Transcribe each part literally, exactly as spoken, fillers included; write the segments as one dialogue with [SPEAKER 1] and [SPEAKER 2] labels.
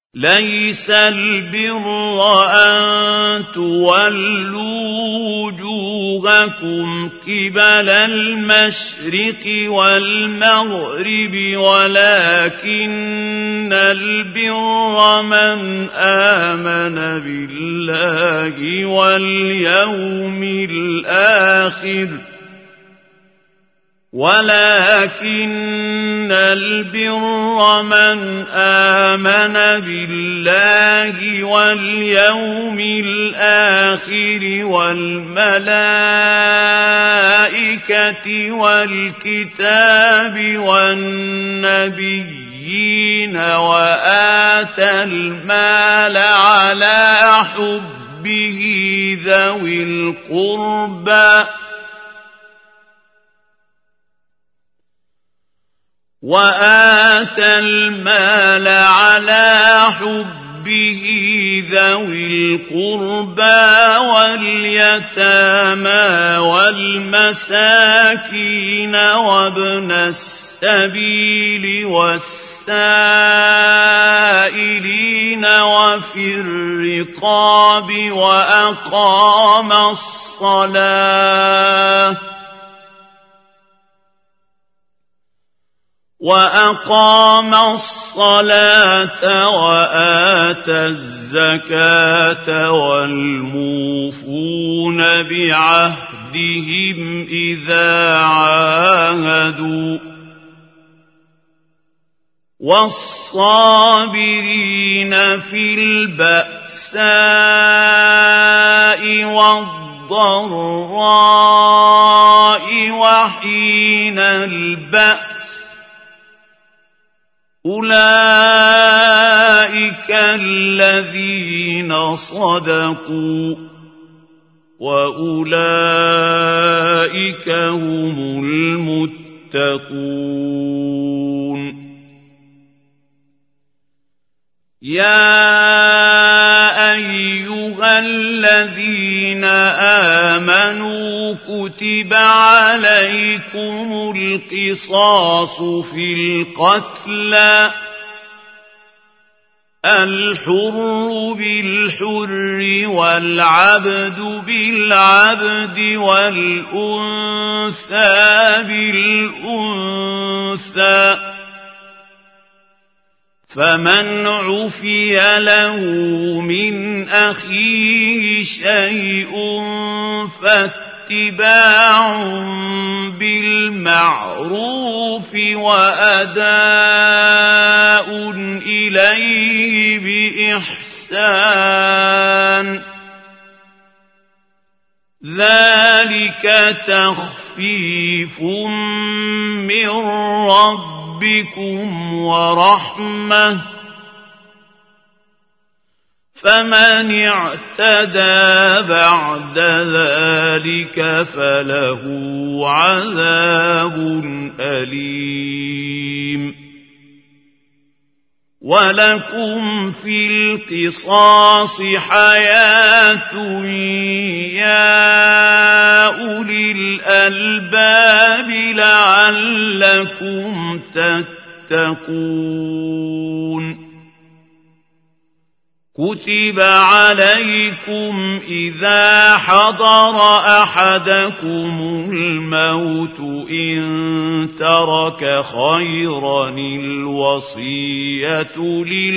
[SPEAKER 1] ليس البر أن تولوا وجوهكم قبل المشرق والمغرب ولكن البر من آمن بالله واليوم الآخر ولكن البر من آمن بالله واليوم الآخر والملائكة والكتاب والنبيين وآتى المال على حبه ذوي القربى وآتى المال على حبه ذوي القربى واليتامى والمساكين وابن السبيل والسائلين وفي الرقاب وأقام الصلاة وأقام الصلاة وآتى الزكاة والموفون بعهدهم إذا عاهدوا والصابرين في البأساء والضراء وحين البأس أولئك الذين صدقوا وأولئك هم المتقون يا أيها الذين آمنوا كتب عليكم القصاص في القتلى الحر بالحر والعبد بالعبد والأنثى بالأنثى فمن عفي له من أخيه شيء فاتباع بالمعروف وأداء إليه بإحسان ذلك تخفيف من ربكم ورحمة فمن اعتدى بعد ذلك فله عذاب أليم ولكم في القصاص حياة يا أولي الألباب لعلكم تتقون كتب عليكم إذا حضر أحدكم الموت إن ترك خيرا الوصية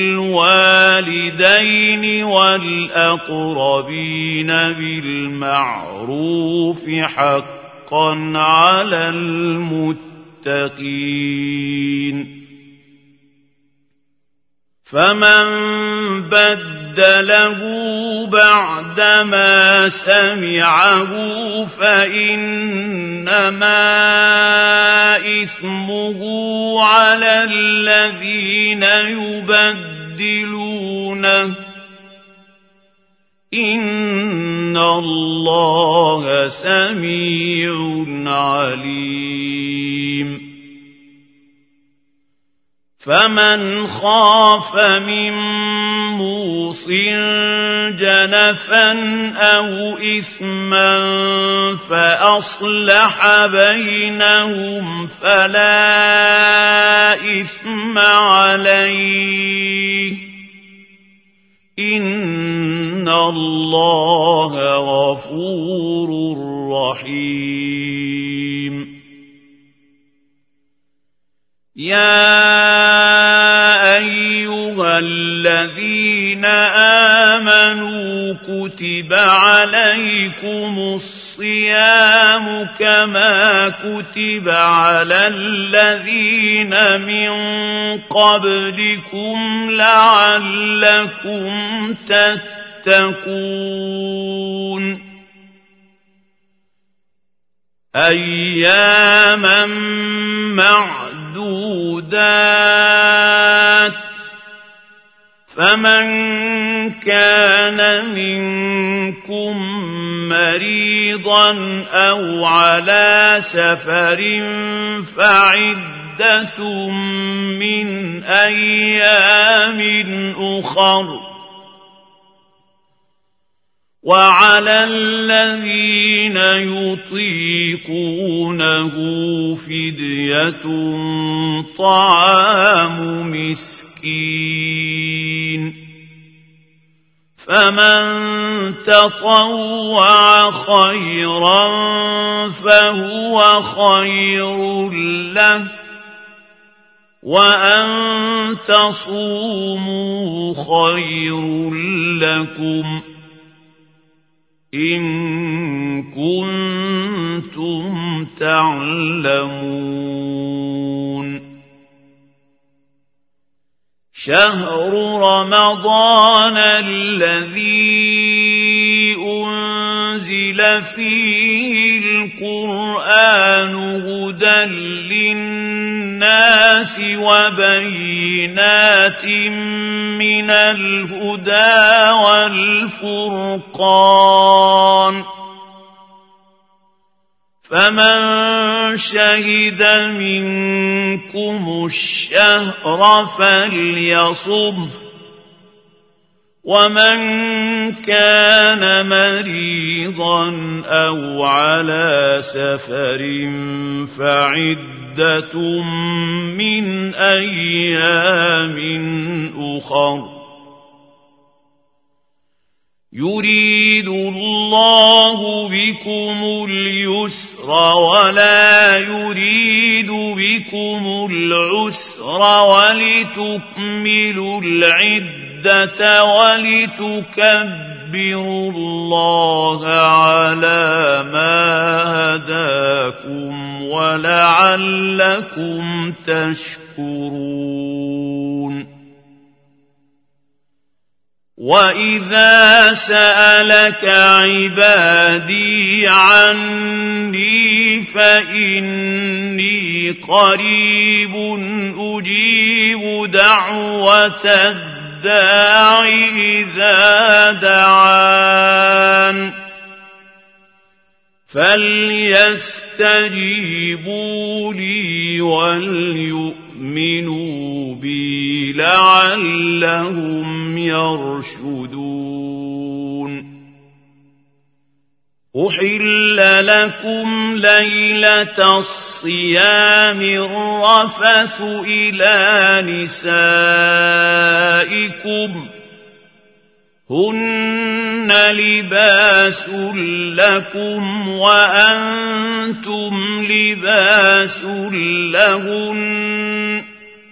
[SPEAKER 1] للوالدين والأقربين بالمعروف حقا على المتقين فمن بدله بعدما سمعه فإنما إثمه على الذين يبدلونه إن الله سميع عليم فمن خاف من موص جنفا أو إثما فأصلح بينهم فلا إثم عليه الله غفور رحيم يا أيها الذين آمنوا كتب عليكم الصيام كما كتب على الذين من قبلكم لعلكم تتقون أياما معدودات فمن كان منكم مريضا أو على سفر فعدة من أيام أخر وعلى الذين يطيقونه فدية طعام مسكين فمن تطوع خيرا فهو خير له وأن تصوموا خير لكم إن كنتم تعلمون شهر رمضان الذي أنزل فيه القرآن هدى للناس وبينات من الهدى والفرقان فمن شهد منكم الشهر فليصمه ومن كان مريضا أو على سفر فعدة من أيام أخر يريد الله بكم اليسر ولا يريد بكم العسر ولتكملوا العدة ولتكبروا الله على ما هداكم ولعلكم تشكرون وَإِذَا سَأَلَكَ عِبَادِي عَنِّي فَإِنِّي قَرِيبٌ أُجِيبُ دَعْوَةَ الدَّاعِ إِذَا دَعَانِ فَلْيَسْتَجِيبُوا لِي وَلْيُؤْمِنُوا بِي لَعَلَّهُمْ يرشدون أحل لكم ليلة الصيام الرفث إلى نسائكم هن لباس لكم وأنتم لباس لهن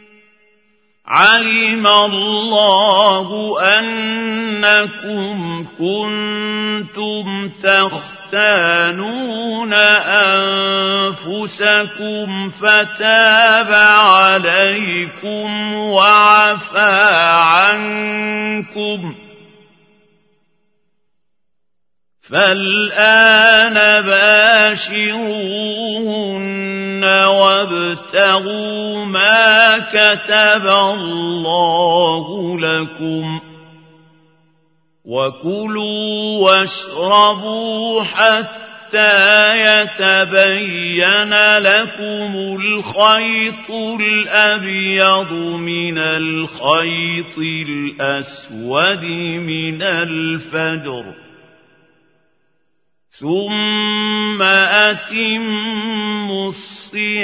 [SPEAKER 1] علم الله أنكم كنتم تختانون أنفسكم فتاب عليكم وعفى عنكم فالآن باشروهن وابتغوا ما كتب الله لكم وكلوا واشربوا حتى يتبين لكم الخيط الأبيض من الخيط الأسود من الفجر ثم أتموا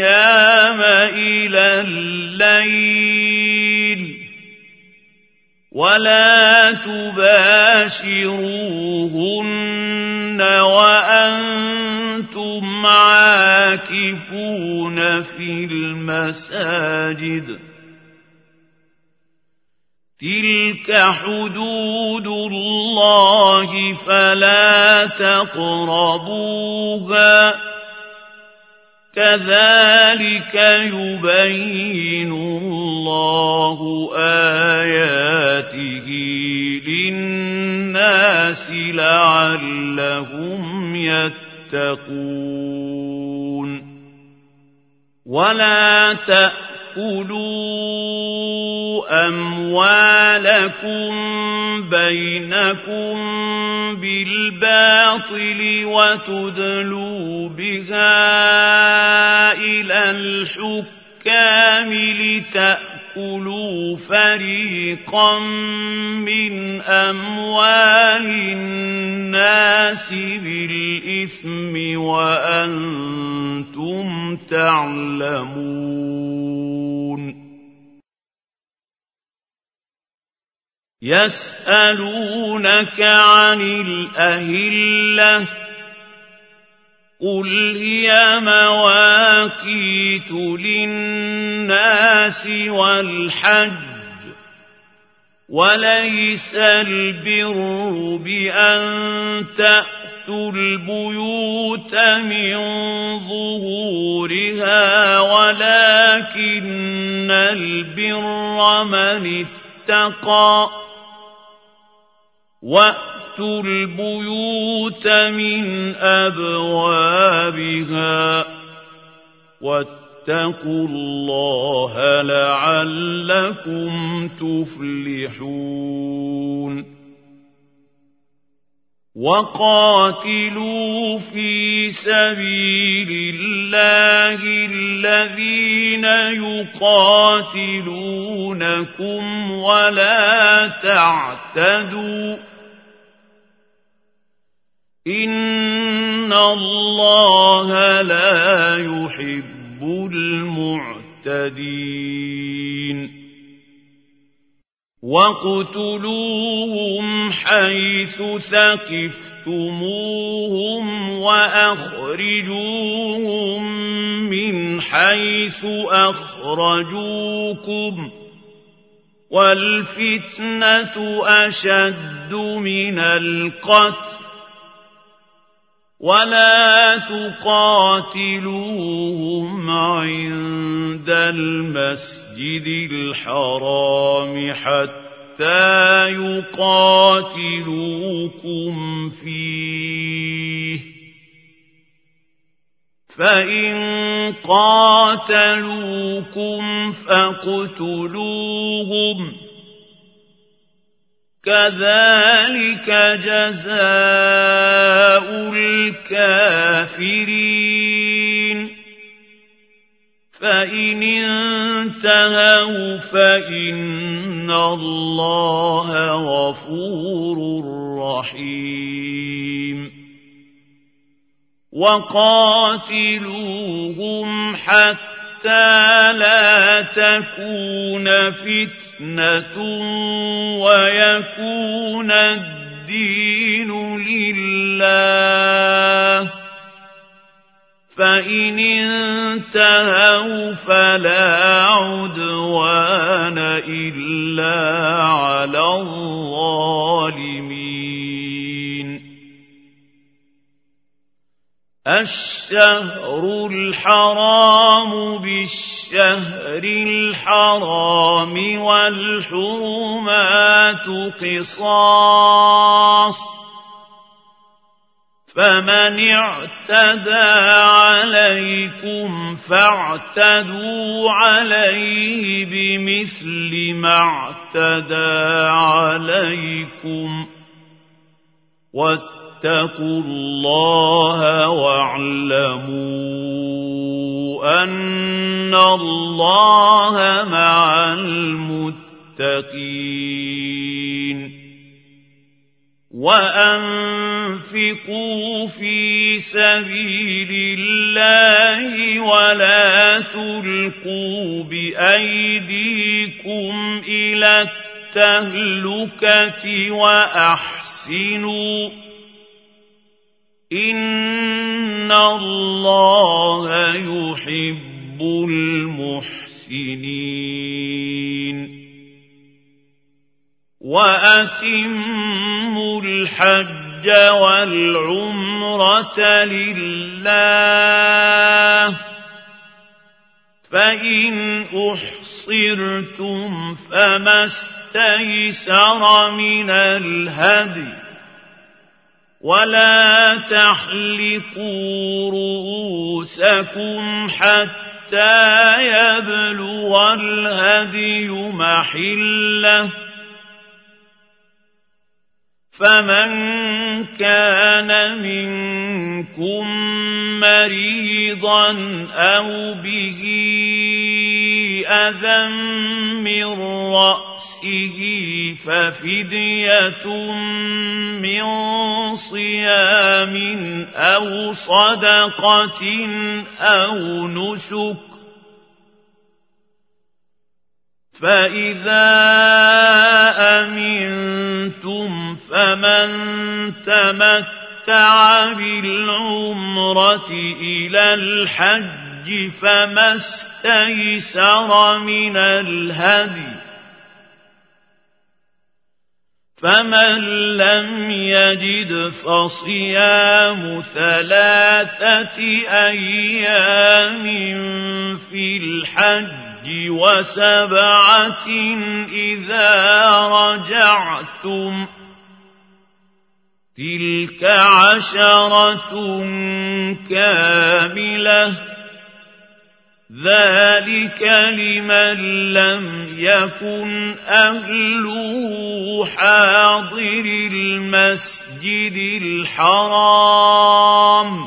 [SPEAKER 1] الصيام إلى الليل ولا تباشروهن وأنتم عاكفون في المساجد تلك حدود الله فلا تقربوها كذلك يبين الله آياته للناس لعلهم يتقون ولا تأكلوا أموالكم بينكم بالباطل وتدلوا بها إلى الحكام لتأكلوا فريقا من أموال الناس بالإثم وأنتم تعلمون يسألونك عن الأهلة قل هي مواقيت للناس والحج وليس البر بأن تأتوا البيوت من ظهورها ولكن البر من اتقى وأتوا البيوت من أبوابها واتقوا الله لعلكم تفلحون وقاتلوا في سبيل الله الذين يقاتلونكم ولا تعتدوا إن الله لا يحب المعتدين واقتلوهم حيث ثقفتموهم وأخرجوهم من حيث أخرجوكم والفتنة أشد من القتل ولا تقاتلوهم عند المسجد الحرام حتى يقاتلوكم فيه فإن قاتلوكم فاقتلوهم كذلك جزاء الكافرين فإن انتهوا فإن الله غفور رحيم وقاتلوهم حتى لا تكون فتنة ويكون الدين لله فإن انتهوا فلا عدوان إلا على الظالمين الشهر الحرام بالشهر الحرام والحرمات قصاص فمن اعتدى عليكم فاعتدوا عليه بمثل ما اعتدى عليكم واتقوا الله واعلموا أن الله مع المتقين وأنفقوا في سبيل الله ولا تلقوا بأيديكم إلى التهلكة وأحسنوا إن الله يحب المحسنين وأتموا الحج والعمرة لله فإن أحصرتم فما استيسر من الهدي ولا تحلقوا رؤوسكم حتى يبلغ الهدي محله فمن كان منكم مريضا أو به أذى من رأسه ففدية من صيام أو صدقة أو نسك فإذا أمنتم فمن تمتع بالعمرة إلى الحج فما استيسر من الهدي فمن لم يجد فصيام ثلاثة أيام في الحج وسبعة إذا رجعتم تلك عشرة كاملة ذلك لمن لم يكن أهله حاضر المسجد الحرام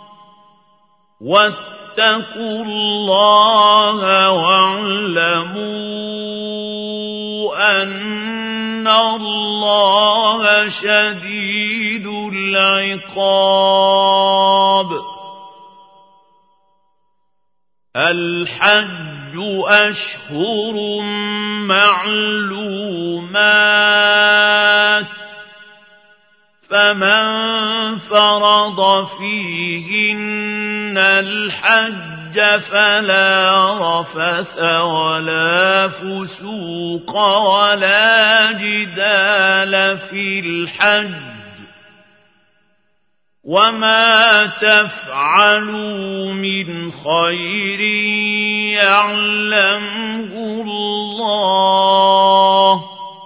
[SPEAKER 1] واتقوا الله واعلموا أن الله شديد العقاب الحج أشهر معلومات فمن فرض فيهن الحج فلا رفث ولا فسوق ولا جدال في الحج وما تفعلوا من خير يعلمه الله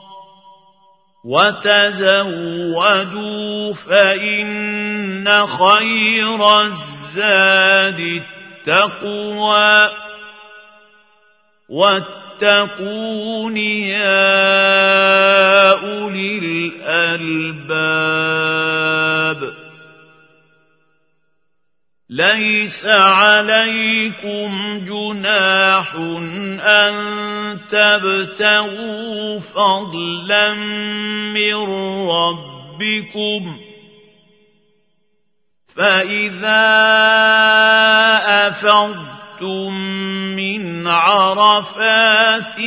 [SPEAKER 1] وتزودوا فإن خير الزاد التقوى واتقون يا أولي الألباب ليس عليكم جناح أن تبتغوا فضلا من ربكم فإذا أفضتم من عرفات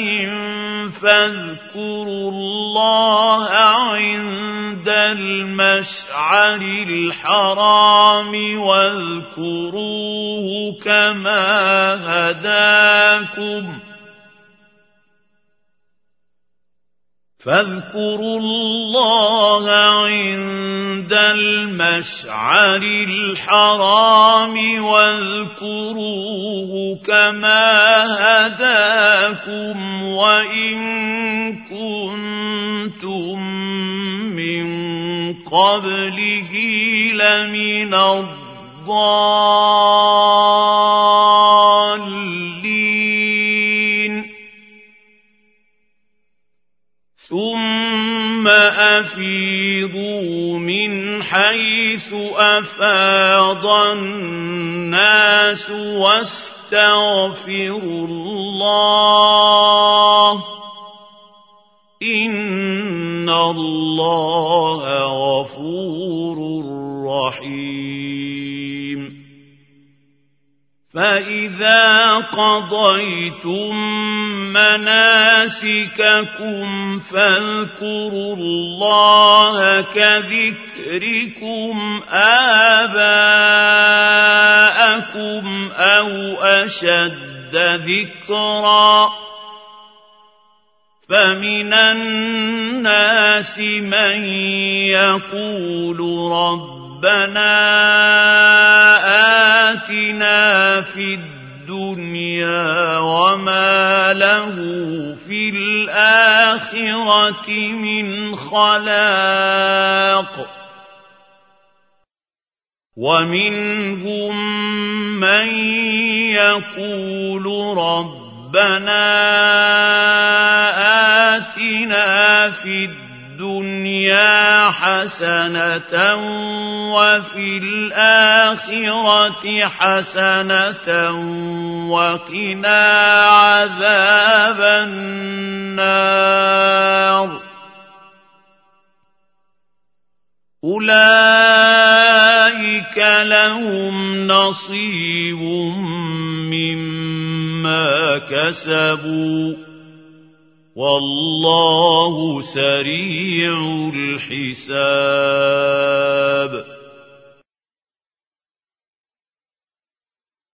[SPEAKER 1] فاذكروا الله عند المشعر الحرام واذكروه كما هداكم فاذكروا الله عند المشعر الحرام واذكروه كما هداكم وإن كنتم من قبله لمن الضالين ثم أفيضوا من حيث أفاض الناس واستغفروا الله إن الله غفور رحيم فإذا قضيتم مناسككم فاذكروا الله كذكركم آباءكم أو أشد ذكرا فمن الناس من يقول ربنا آتنا في الدنيا وما له في الآخرة من خلاق ومنهم من يقول ربنا آتنا في الدنيا حسنة وفي الآخرة حسنة وقنا عذاب النار أولئك لهم نصيب مما كسبوا والله سريع الحساب